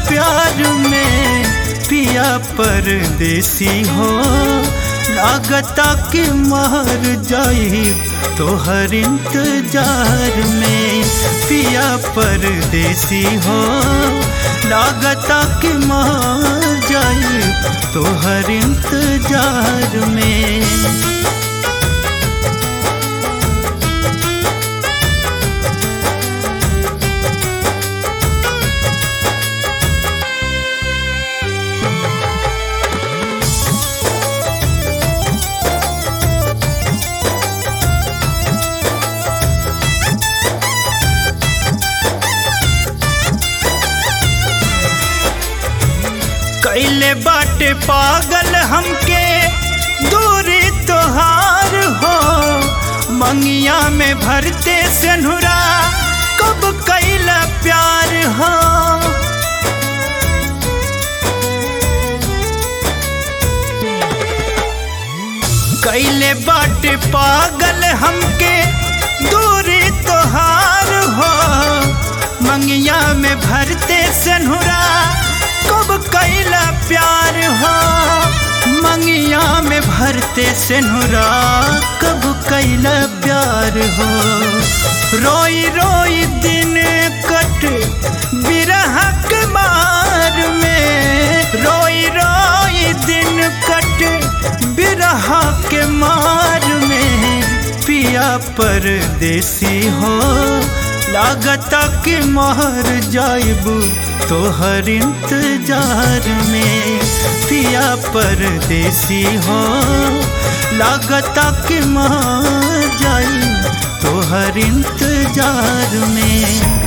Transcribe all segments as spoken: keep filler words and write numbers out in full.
प्यार में पिया परदेसी हो, लागता कि मर जाई तोहर इंतजार में। पिया परदेसी हो, लागता कि मर जाई तोहर इंतजार में। कैले बाटे पागल हमके दूरी तोहार हो, मंगिया में भरते सिंदूरा कब कैला प्यार हो। कैले बाटे पागल हमके दूरी तोहार हो, मंगिया में भरते सिंदूरा कब कैला प्यार हो। मंगिया में भरते सिंदूरा कब कैला प्यार हो। रोई रोई दिन कट बिरह के मार में, रोई रोई दिन कट बिरह के मार में। पिया परदेसी हो, लागता कि मर जाइबू तोहर इंतजार में। पिया परदेसी हो, लागता कि मर जाई तोहर इंतजार में।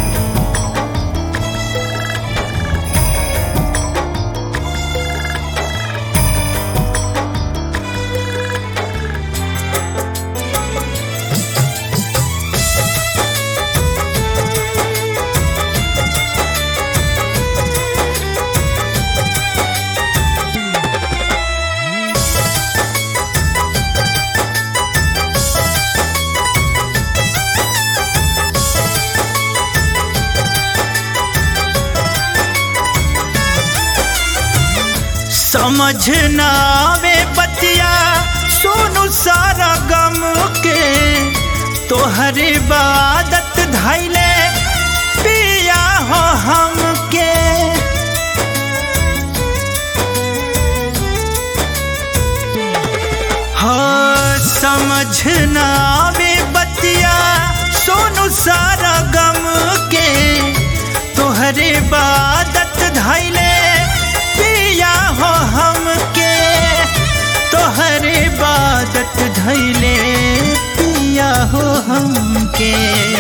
समझ न आवे बतिया सोनू सारा गम के, तोहरे बादत धैले पिया हो हमके। हाँ समझ न आवे बतिया सोनू सारा गम के, तोहरे बादत धैले पिया हो हमके। तोहरे बादत धैले पिया हो हमके।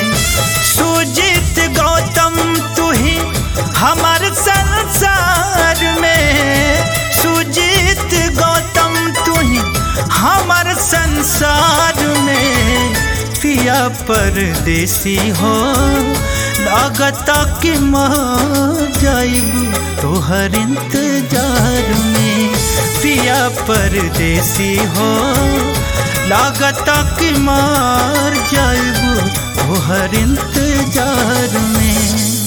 सुजीत गौतम तू ही हमार संसार में, सुजीत गौतम तू ही हमार संसार में। पिया परदेसी हो, लागता कि मर जाइबू तोहर इंतजार में। पिया परदेसी हो, लागता कि मर जाइबू तोहर इंतजार में।